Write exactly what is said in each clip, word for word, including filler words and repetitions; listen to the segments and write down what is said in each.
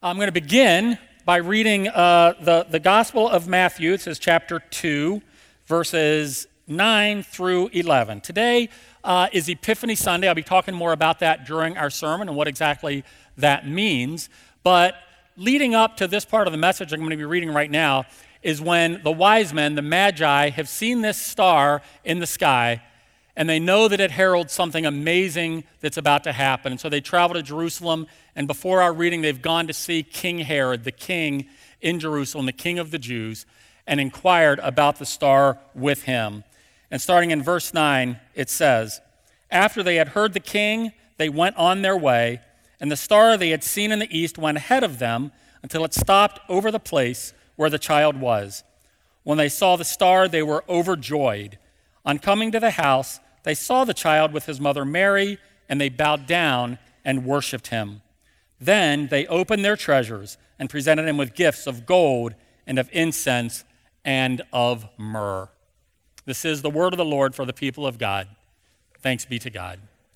I'm going to begin by reading uh, the, the Gospel of Matthew. It says chapter two, verses nine through eleven. Today uh, is Epiphany Sunday. I'll be talking more about that during our sermon and what exactly that means. But leading up to this part of the message I'm going to be reading right now is when the wise men, the Magi, have seen this star in the sky, and they know that it heralds something amazing that's about to happen. And so they travel to Jerusalem, and before our reading, they've gone to see King Herod, the king in Jerusalem, the king of the Jews, and inquired about the star with him. And starting in verse nine, it says, "After they had heard the king, they went on their way, and the star they had seen in the east went ahead of them until it stopped over the place where the child was. When they saw the star, they were overjoyed. On coming to the house, they saw the child with his mother Mary, and they bowed down and worshiped him. Then they opened their treasures and presented him with gifts of gold and of incense and of myrrh." This is the word of the Lord for the people of God. Thanks be to God.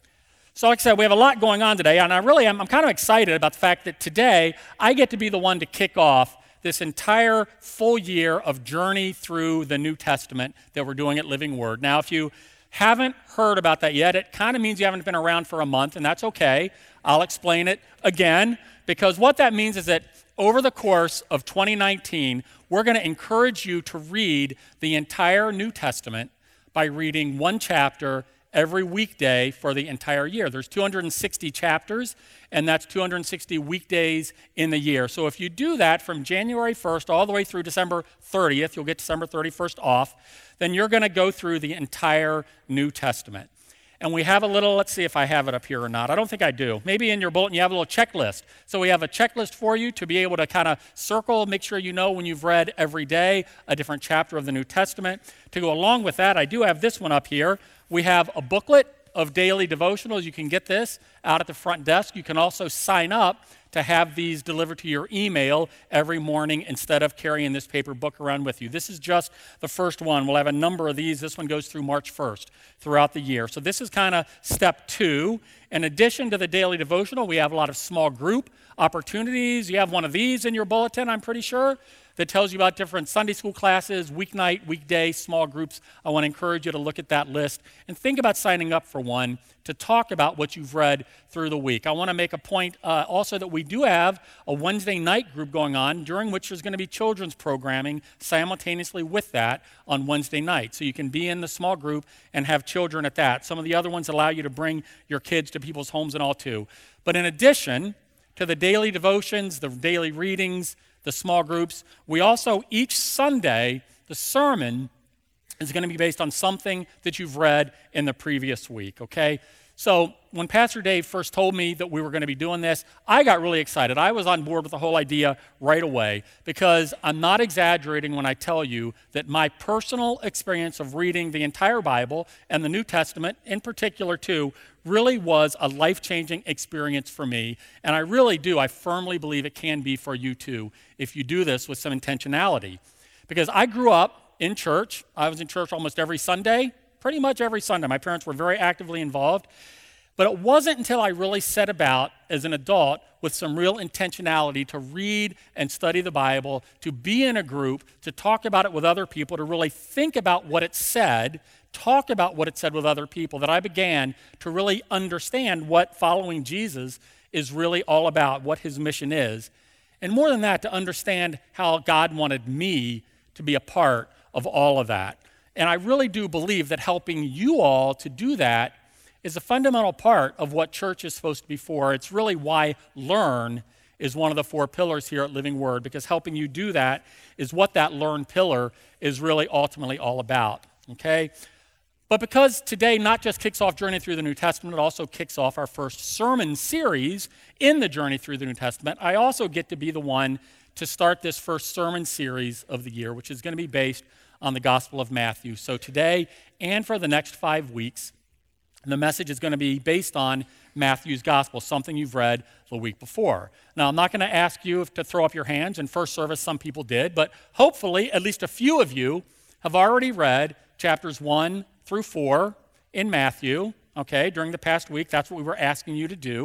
So like I said, we have a lot going on today, and I really am I'm kind of excited about the fact that today I get to be the one to kick off this entire full year of journey through the New Testament that we're doing at Living Word. Now, if you haven't heard about that yet, it kind of means you haven't been around for a month, and that's okay. I'll explain it again, because what that means is that over the course of twenty nineteen, we're going to encourage you to read the entire New Testament by reading one chapter every weekday for the entire year. There's two hundred sixty chapters, and that's two hundred sixty weekdays in the year. So if you do that from January first all the way through December thirtieth, you'll get December thirty-first off, then you're going to go through the entire New Testament. And we have a little, let's see if I have it up here or not. I don't think I do. Maybe in your bulletin you have a little checklist. So we have a checklist for you to be able to kind of circle, make sure you know when you've read every day a different chapter of the New Testament. To go along with that, I do have this one up here. We have a booklet of daily devotionals. You can get this out at the front desk. You can also sign up to have these delivered to your email every morning instead of carrying this paper book around with you. This is just the first one. We'll have a number of these. This one goes through March first throughout the year. So this is kind of step two. In addition to the daily devotional, we have a lot of small group opportunities. You have one of these in your bulletin, I'm pretty sure, that tells you about different Sunday school classes, weeknight, weekday, small groups. I want to encourage you to look at that list and think about signing up for one to talk about what you've read through the week. I want to make a point uh, also that we do have a Wednesday night group going on, during which there's going to be children's programming simultaneously with that on Wednesday night. So you can be in the small group and have children at that. Some of the other ones allow you to bring your kids to people's homes and all too. But in addition to the daily devotions, the daily readings, the small groups, we also, each Sunday, the sermon is going to be based on something that you've read in the previous week, okay? So when Pastor Dave first told me that we were going to be doing this, I got really excited. I was on board with the whole idea right away, because I'm not exaggerating when I tell you that my personal experience of reading the entire Bible and the New Testament in particular too really was a life-changing experience for me. And I really do, I firmly believe it can be for you too if you do this with some intentionality. Because I grew up in church. I was in church almost every Sunday, pretty much every Sunday. My parents were very actively involved. But it wasn't until I really set about as an adult with some real intentionality to read and study the Bible, to be in a group, to talk about it with other people, to really think about what it said, talk about what it said with other people, that I began to really understand what following Jesus is really all about, what his mission is. And more than that, to understand how God wanted me to be a part of all of that. And I really do believe that helping you all to do that is a fundamental part of what church is supposed to be for. It's really why Learn is one of the four pillars here at Living Word, because helping you do that is what that Learn pillar is really ultimately all about, okay? But because today not just kicks off Journey Through the New Testament, it also kicks off our first sermon series in the Journey Through the New Testament, I also get to be the one to start this first sermon series of the year, which is going to be based on the Gospel of Matthew. So today and for the next five weeks, the message is going to be based on Matthew's Gospel, something you've read the week before. Now, I'm not going to ask you if to throw up your hands. In first service, some people did, but hopefully at least a few of you have already read chapters one through four in Matthew, okay, during the past week. That's what we were asking you to do.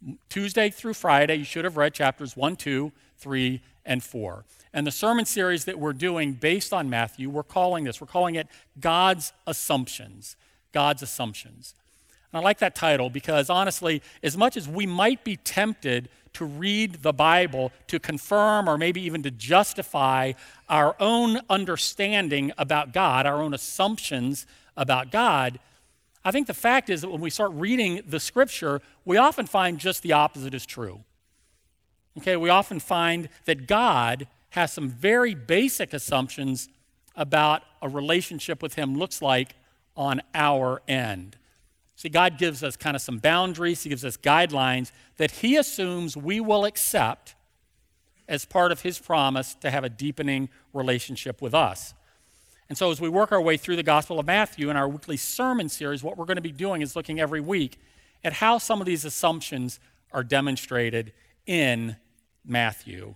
Tuesday through Friday, you should have read chapters one, two, three, and four. And the sermon series that we're doing based on Matthew, we're calling this, we're calling it God's Assumptions. God's Assumptions. And I like that title because honestly, as much as we might be tempted to read the Bible to confirm or maybe even to justify our own understanding about God, our own assumptions about God, I think the fact is that when we start reading the scripture, we often find just the opposite is true. Okay, we often find that God has some very basic assumptions about a relationship with him looks like on our end. See, God gives us kind of some boundaries, he gives us guidelines that he assumes we will accept as part of his promise to have a deepening relationship with us. And so as we work our way through the Gospel of Matthew in our weekly sermon series, what we're going to be doing is looking every week at how some of these assumptions are demonstrated in Matthew.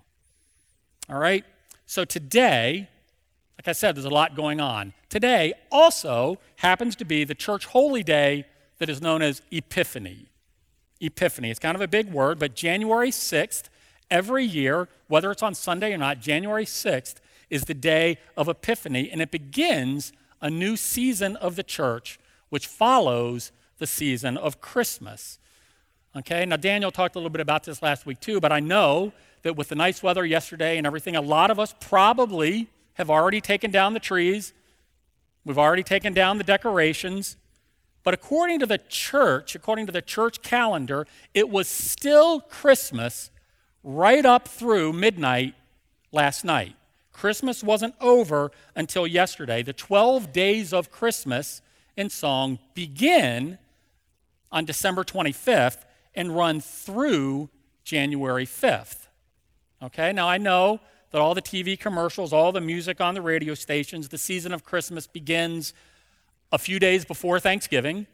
All right? So today, like I said, there's a lot going on. Today also happens to be the church holy day that is known as Epiphany. Epiphany. It's kind of a big word, but January sixth, every year, whether it's on Sunday or not, January sixth is the day of Epiphany, and it begins a new season of the church, which follows the season of Christmas. Okay, now Daniel talked a little bit about this last week too, but I know that with the nice weather yesterday and everything, a lot of us probably have already taken down the trees. We've already taken down the decorations. But according to the church, according to the church calendar, it was still Christmas right up through midnight last night. Christmas wasn't over until yesterday. The twelve days of Christmas in song begin on December twenty-fifth and run through January fifth. Okay, now I know that all the T V commercials, all the music on the radio stations, the season of Christmas begins a few days before Thanksgiving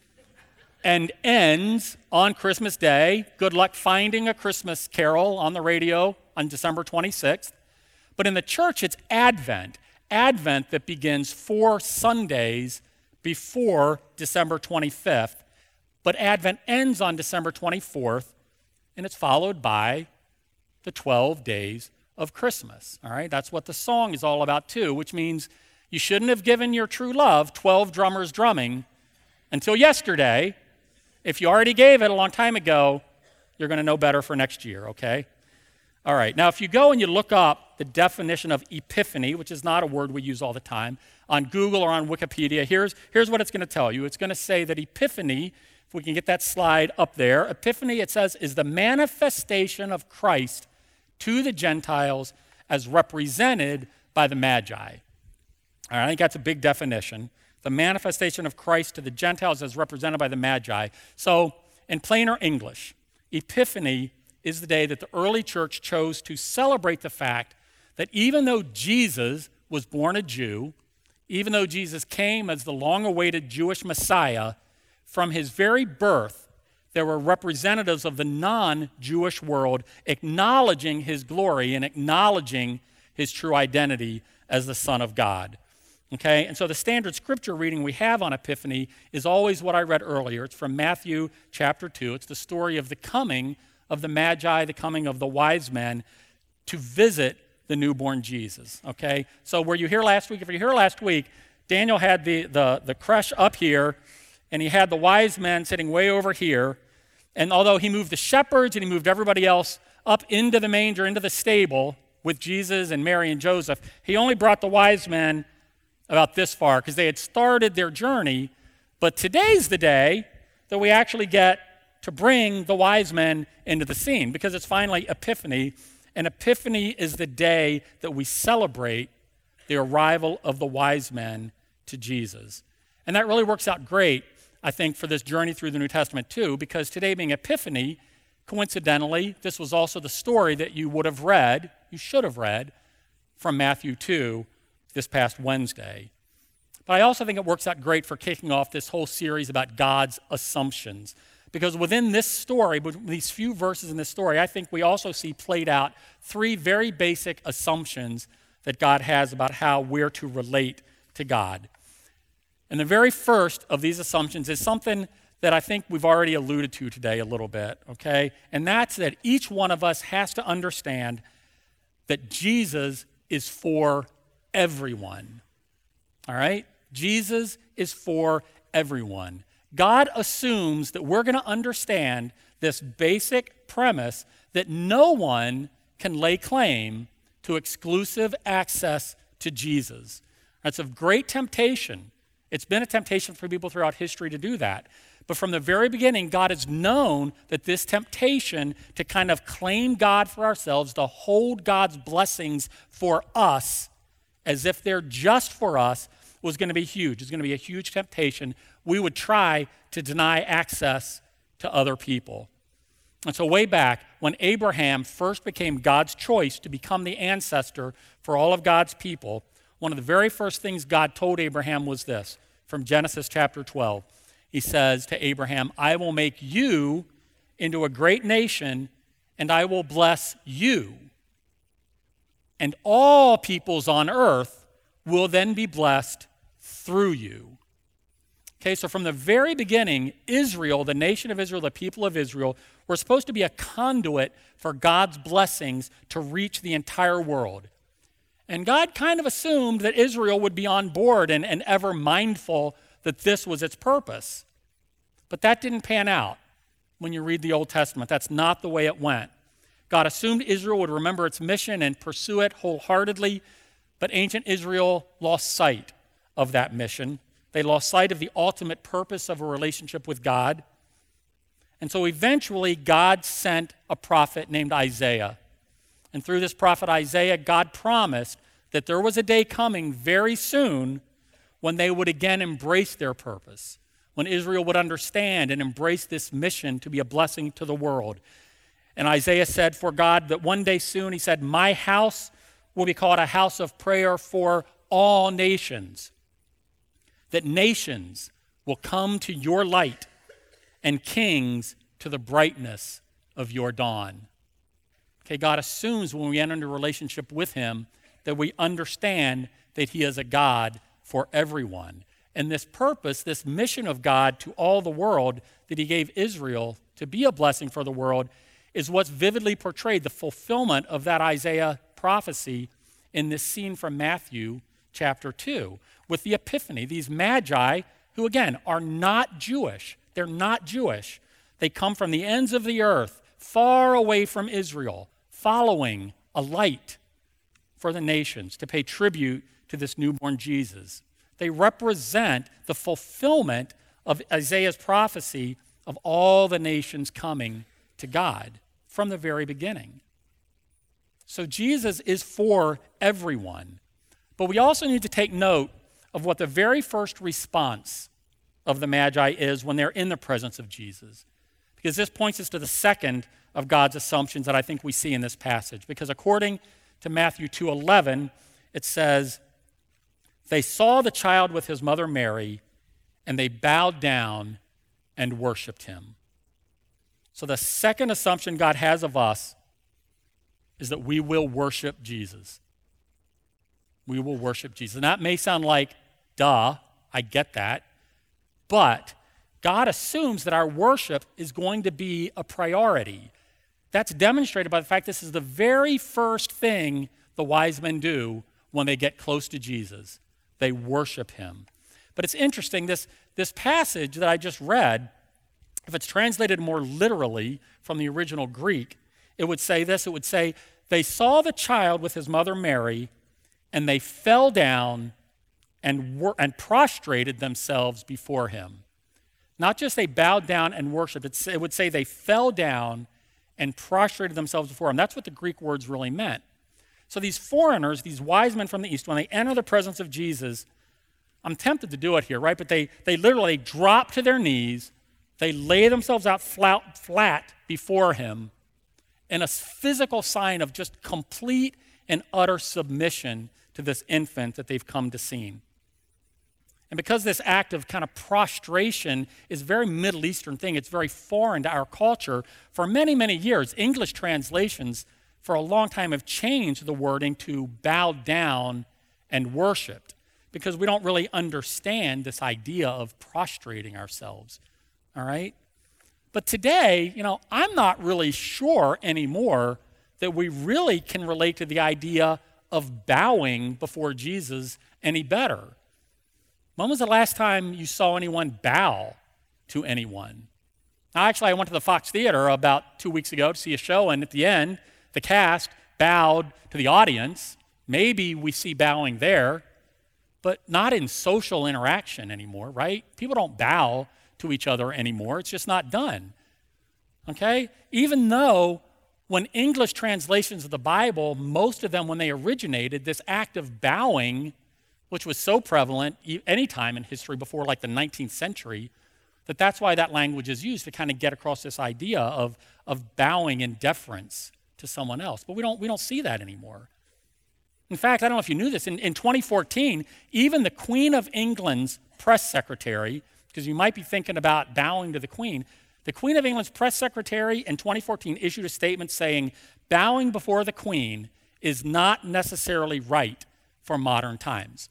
and ends on Christmas Day. Good luck finding a Christmas carol on the radio on December twenty-sixth. But in the church, it's Advent. Advent that begins four Sundays before December twenty-fifth. But Advent ends on December twenty-fourth, and it's followed by the twelve days of Christmas. All right, that's what the song is all about too, which means you shouldn't have given your true love twelve drummers drumming until yesterday. If you already gave it a long time ago, you're going to know better for next year, okay? All right, now if you go and you look up the definition of epiphany, which is not a word we use all the time, on Google or on Wikipedia, here's, here's what it's going to tell you. It's going to say that epiphany, if we can get that slide up there, epiphany, it says, is the manifestation of Christ to the Gentiles as represented by the Magi. All right, I think that's a big definition. The manifestation of Christ to the Gentiles as represented by the Magi. So, in plainer English, Epiphany is the day that the early church chose to celebrate the fact that even though Jesus was born a Jew, even though Jesus came as the long-awaited Jewish Messiah, from his very birth, there were representatives of the non-Jewish world acknowledging his glory and acknowledging his true identity as the Son of God. Okay, and so the standard scripture reading we have on Epiphany is always what I read earlier. It's from Matthew chapter two. It's the story of the coming of the Magi, the coming of the wise men to visit the newborn Jesus. Okay, so were you here last week? If you were here last week, Daniel had the, the, the creche up here, and he had the wise men sitting way over here. And although he moved the shepherds and he moved everybody else up into the manger, into the stable with Jesus and Mary and Joseph, he only brought the wise men about this far because they had started their journey. But today's the day that we actually get to bring the wise men into the scene because it's finally Epiphany. And Epiphany is the day that we celebrate the arrival of the wise men to Jesus. And that really works out great, I think, for this journey through the New Testament too, because today being Epiphany, coincidentally, this was also the story that you would have read, you should have read, from Matthew two this past Wednesday. But I also think it works out great for kicking off this whole series about God's assumptions. Because within this story, these few verses in this story, I think we also see played out three very basic assumptions that God has about how we're to relate to God. And the very first of these assumptions is something that I think we've already alluded to today a little bit, okay? And that's that each one of us has to understand that Jesus is for everyone, all right? Jesus is for everyone. God assumes that we're going to understand this basic premise that no one can lay claim to exclusive access to Jesus. That's a great temptation. It's been a temptation for people throughout history to do that. But from the very beginning, God has known that this temptation to kind of claim God for ourselves, to hold God's blessings for us as if they're just for us, was going to be huge. It's going to be a huge temptation. We would try to deny access to other people. And so way back, when Abraham first became God's choice to become the ancestor for all of God's people, one of the very first things God told Abraham was this, from Genesis chapter twelve. He says to Abraham, I will make you into a great nation, and I will bless you. And all peoples on earth will then be blessed through you. Okay, so from the very beginning, Israel, the nation of Israel, the people of Israel, were supposed to be a conduit for God's blessings to reach the entire world. And God kind of assumed that Israel would be on board and, and ever mindful that this was its purpose. But that didn't pan out when you read the Old Testament. That's not the way it went. God assumed Israel would remember its mission and pursue it wholeheartedly, but ancient Israel lost sight of that mission. They lost sight of the ultimate purpose of a relationship with God. And so eventually God sent a prophet named Isaiah. And through this prophet Isaiah, God promised that there was a day coming very soon when they would again embrace their purpose, when Israel would understand and embrace this mission to be a blessing to the world. And Isaiah said for God that one day soon, he said, my house will be called a house of prayer for all nations, that nations will come to your light and kings to the brightness of your dawn. Okay, God assumes when we enter into a relationship with him that we understand that he is a God for everyone. And this purpose, this mission of God to all the world that he gave Israel to be a blessing for the world, is what's vividly portrayed, the fulfillment of that Isaiah prophecy in this scene from Matthew chapter two, with the Epiphany. These magi, who again are not Jewish, they're not Jewish. They come from the ends of the earth, far away from Israel, following a light for the nations to pay tribute to this newborn Jesus. They represent the fulfillment of Isaiah's prophecy of all the nations coming to God from the very beginning. So Jesus is for everyone. But we also need to take note of what the very first response of the Magi is when they're in the presence of Jesus. Because this points us to the second of God's assumptions that I think we see in this passage. Because according to Matthew two eleven, it says, they saw the child with his mother Mary, and they bowed down and worshiped him. So the second assumption God has of us is that we will worship Jesus. We will worship Jesus. And that may sound like, duh, I get that. But God assumes that our worship is going to be a priority. That's demonstrated by the fact this is the very first thing the wise men do when they get close to Jesus. They worship him. But it's interesting, this, this passage that I just read, if it's translated more literally from the original Greek, it would say this, it would say, they saw the child with his mother Mary, and they fell down and, wor- and prostrated themselves before him. Not just they bowed down and worshiped, it's, it would say they fell down and prostrated themselves before him. That's what the Greek words really meant. So these foreigners, these wise men from the East, when they enter the presence of Jesus, I'm tempted to do it here, right? But they, they literally drop to their knees, they lay themselves out flat, flat before him in a physical sign of just complete and utter submission to this infant that they've come to see. And because this act of kind of prostration is a very Middle Eastern thing, it's very foreign to our culture, for many, many years, English translations for a long time have changed the wording to bow down and worshiped, because we don't really understand this idea of prostrating ourselves all right? But today, you know, I'm not really sure anymore that we really can relate to the idea of bowing before Jesus any better. When was the last time you saw anyone bow to anyone? Now, actually, I went to the Fox Theater about two weeks ago to see a show, and at the end, the cast bowed to the audience. Maybe we see bowing there, but not in social interaction anymore, right? People don't bow to each other anymore. It's just not done, okay? Even though when English translations of the Bible, most of them, when they originated, this act of bowing, which was so prevalent any time in history before like the nineteenth century, that that's why that language is used to kind of get across this idea of, of bowing in deference to someone else. But we don't, we don't see that anymore. In fact, I don't know if you knew this, in, in twenty fourteen, even the Queen of England's press secretary, because you might be thinking about bowing to the Queen, the Queen of England's press secretary in twenty fourteen issued a statement saying, bowing before the Queen is not necessarily right for modern times.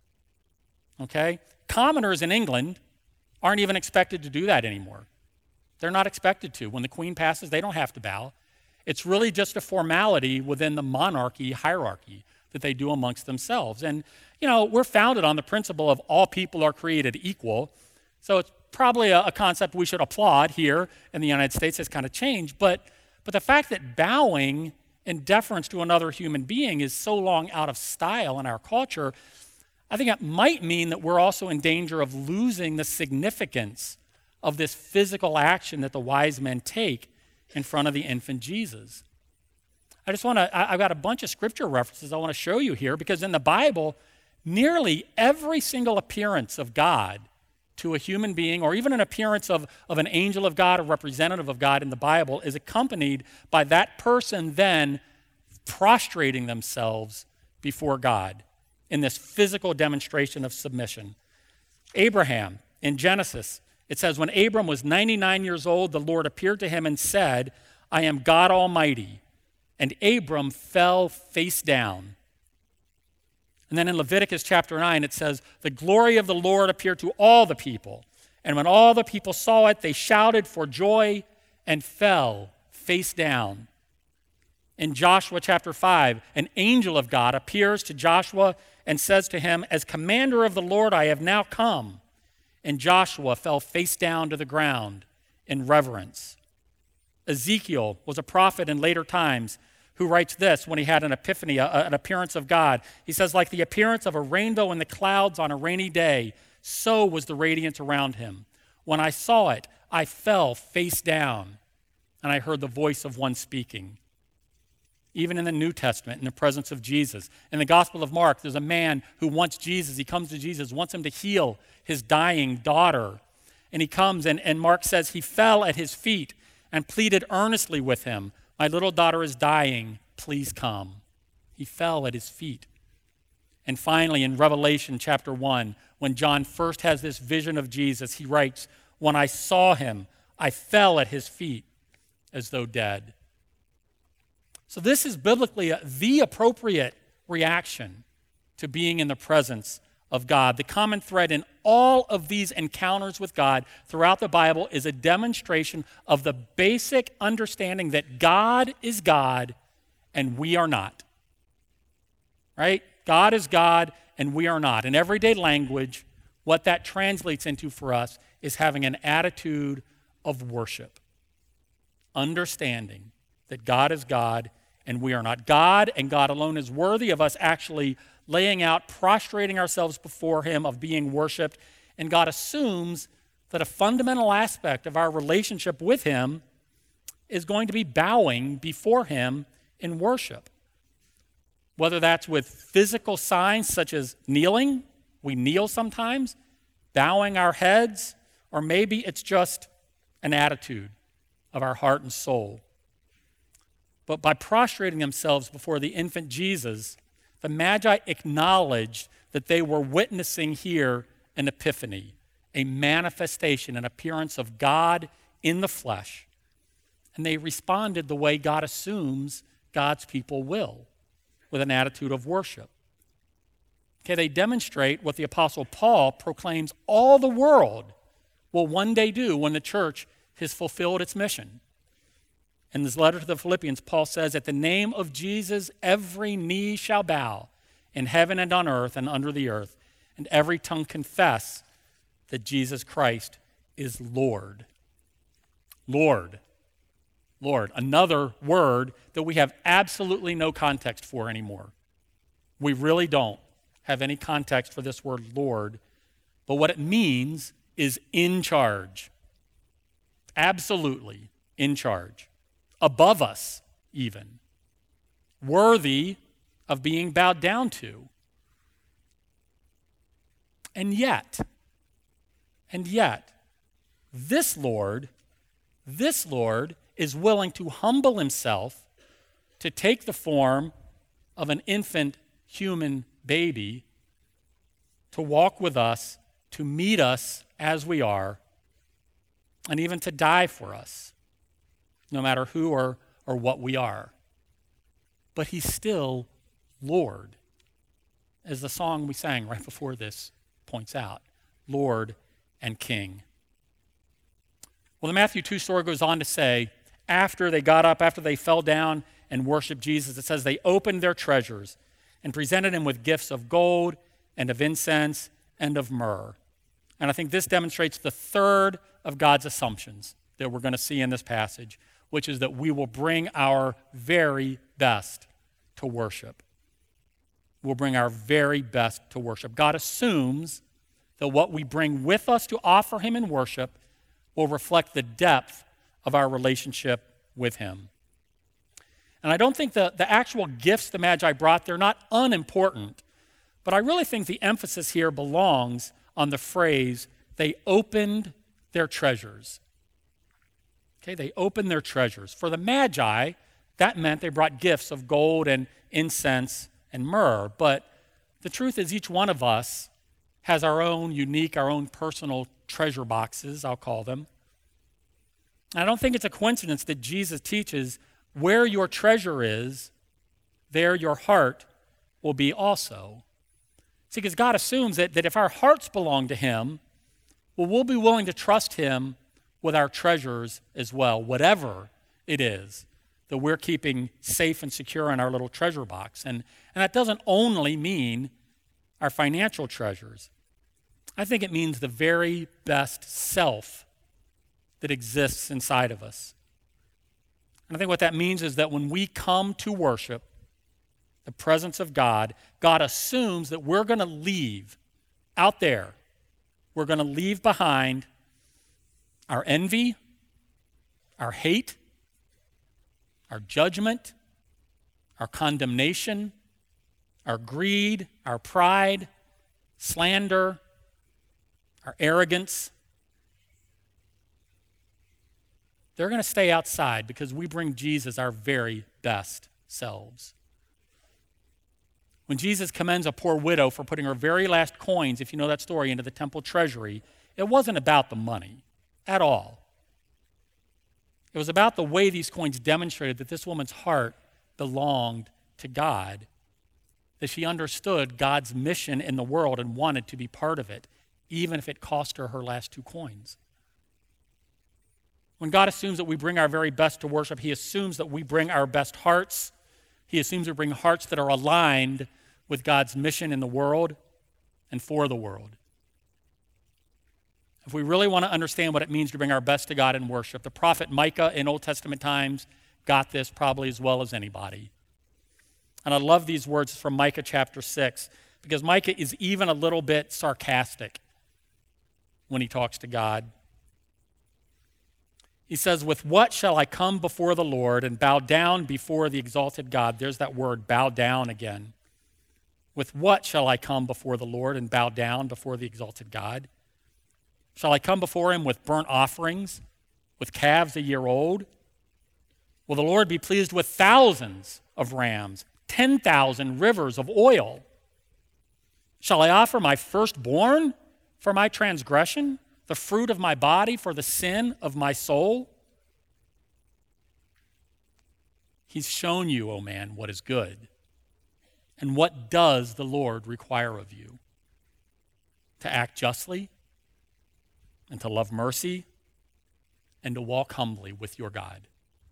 Okay? Commoners in England aren't even expected to do that anymore. They're not expected to. When the Queen passes, they don't have to bow. It's really just a formality within the monarchy hierarchy that they do amongst themselves. And, you know, we're founded on the principle of all people are created equal. So it's probably a, a concept we should applaud here in the United States. Has kind of changed. But, but the fact that bowing in deference to another human being is so long out of style in our culture, I think it might mean that we're also in danger of losing the significance of this physical action that the wise men take in front of the infant Jesus. I just want to, I've got a bunch of scripture references I want to show you here, because in the Bible, nearly every single appearance of God to a human being, or even an appearance of, of an angel of God, a representative of God in the Bible, is accompanied by that person then prostrating themselves before God in this physical demonstration of submission. Abraham, in Genesis, it says, when Abram was ninety-nine years old, the Lord appeared to him and said, I am God Almighty. And Abram fell face down. And then in Leviticus chapter nine, it says, the glory of the Lord appeared to all the people. And when all the people saw it, they shouted for joy and fell face down. In Joshua chapter five, an angel of God appears to Joshua and says to him, as commander of the Lord, I have now come. And Joshua fell face down to the ground in reverence. Ezekiel was a prophet in later times who writes this when he had an epiphany, a, an appearance of God. He says, like the appearance of a rainbow in the clouds on a rainy day, so was the radiance around him. When I saw it, I fell face down, and I heard the voice of one speaking. Even in the New Testament, in the presence of Jesus. In the Gospel of Mark, there's a man who wants Jesus. He comes to Jesus, wants him to heal his dying daughter. And he comes, and, and Mark says he fell at his feet and pleaded earnestly with him, my little daughter is dying, please come. He fell at his feet. And finally, in Revelation chapter one, when John first has this vision of Jesus, he writes, when I saw him, I fell at his feet as though dead. So this is biblically a, the appropriate reaction to being in the presence of God. The common thread in all of these encounters with God throughout the Bible is a demonstration of the basic understanding that God is God and we are not. Right? God is God and we are not. In everyday language, what that translates into for us is having an attitude of worship. Understanding that God is God and we are not. God and God alone is worthy of us actually laying out, prostrating ourselves before him, of being worshiped. And God assumes that a fundamental aspect of our relationship with him is going to be bowing before him in worship. Whether that's with physical signs such as kneeling, we kneel sometimes, bowing our heads, or maybe it's just an attitude of our heart and soul. But by prostrating themselves before the infant Jesus, the Magi acknowledged that they were witnessing here an epiphany, a manifestation, an appearance of God in the flesh. And they responded the way God assumes God's people will, with an attitude of worship. Okay, they demonstrate what the Apostle Paul proclaims all the world will one day do when the church has fulfilled its mission. In this letter to the Philippians, Paul says, "At the name of Jesus, every knee shall bow in heaven and on earth and under the earth, and every tongue confess that Jesus Christ is Lord." Lord. Lord. Another word that we have absolutely no context for anymore. We really don't have any context for this word Lord, but what it means is in charge. Absolutely in charge. Above us, even. Worthy of being bowed down to. And yet, and yet, this Lord, this Lord is willing to humble himself to take the form of an infant human baby, to walk with us, to meet us as we are, and even to die for us, no matter who or, or what we are. But he's still Lord, as the song we sang right before this points out, Lord and King. Well, the Matthew two story goes on to say, after they got up, after they fell down and worshiped Jesus, it says they opened their treasures and presented him with gifts of gold and of incense and of myrrh. And I think this demonstrates the third of God's assumptions that we're going to see in this passage, which is that we will bring our very best to worship. We'll bring our very best to worship. God assumes that what we bring with us to offer him in worship will reflect the depth of our relationship with him. And I don't think the, the actual gifts the Magi brought, they're not unimportant, but I really think the emphasis here belongs on the phrase, they opened their treasures. Okay, they opened their treasures. For the Magi, that meant they brought gifts of gold and incense and myrrh. But the truth is each one of us has our own unique, our own personal treasure boxes, I'll call them. And I don't think it's a coincidence that Jesus teaches where your treasure is, there your heart will be also. See, because God assumes that, that if our hearts belong to him, well, we'll be willing to trust him with our treasures as well, whatever it is that we're keeping safe and secure in our little treasure box. And, and that doesn't only mean our financial treasures. I think it means the very best self that exists inside of us. And I think what that means is that when we come to worship the presence of God, God assumes that we're going to leave out there, we're going to leave behind our envy, our hate, our judgment, our condemnation, our greed, our pride, slander, our arrogance. They're going to stay outside because we bring Jesus our very best selves. When Jesus commends a poor widow for putting her very last coins, if you know that story, into the temple treasury, it wasn't about the money at all. It was about the way these coins demonstrated that this woman's heart belonged to God, that she understood God's mission in the world and wanted to be part of it, even if it cost her her last two coins. When God assumes that we bring our very best to worship, he assumes that we bring our best hearts. He assumes we bring hearts that are aligned with God's mission in the world and for the world. If we really want to understand what it means to bring our best to God in worship, the prophet Micah in Old Testament times got this probably as well as anybody. And I love these words from Micah chapter six, because Micah is even a little bit sarcastic when he talks to God. He says, "With what shall I come before the Lord and bow down before the exalted God?" There's that word, bow down again. With what shall I come before the Lord and bow down before the exalted God? Shall I come before him with burnt offerings, with calves a year old? Will the Lord be pleased with thousands of rams, ten thousand rivers of oil? Shall I offer my firstborn for my transgression, the fruit of my body for the sin of my soul? He's shown you, O man, what is good. And what does the Lord require of you? To act justly, and to love mercy and to walk humbly with your God.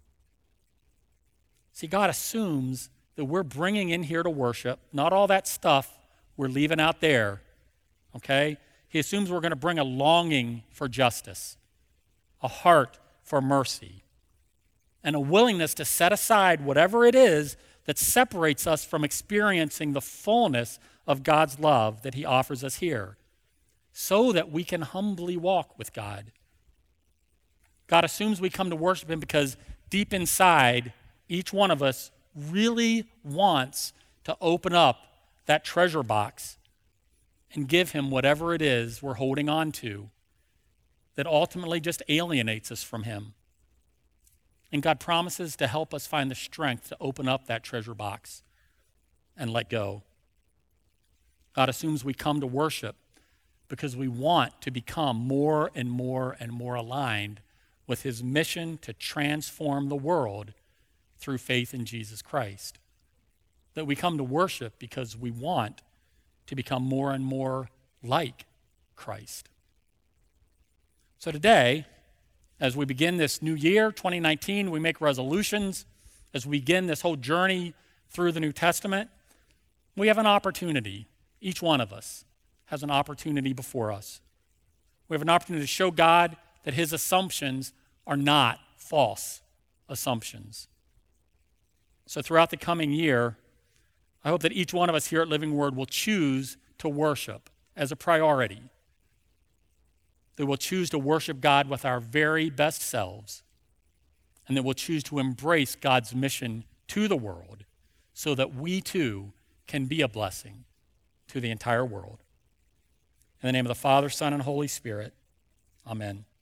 See, God assumes that we're bringing in here to worship, not all that stuff we're leaving out there, okay? He assumes we're going to bring a longing for justice, a heart for mercy, and a willingness to set aside whatever it is that separates us from experiencing the fullness of God's love that he offers us here, so that we can humbly walk with God. God assumes we come to worship him because deep inside, each one of us really wants to open up that treasure box and give him whatever it is we're holding on to that ultimately just alienates us from him. And God promises to help us find the strength to open up that treasure box and let go. God assumes we come to worship because we want to become more and more and more aligned with his mission to transform the world through faith in Jesus Christ. That we come to worship because we want to become more and more like Christ. So today, as we begin this new year, twenty nineteen, we make resolutions. As we begin this whole journey through the New Testament, we have an opportunity. Each one of us has an opportunity before us. We have an opportunity to show God that his assumptions are not false assumptions. So throughout the coming year, I hope that each one of us here at Living Word will choose to worship as a priority. That we'll choose to worship God with our very best selves, and that we'll choose to embrace God's mission to the world so that we too can be a blessing to the entire world. In the name of the Father, Son, and Holy Spirit, amen.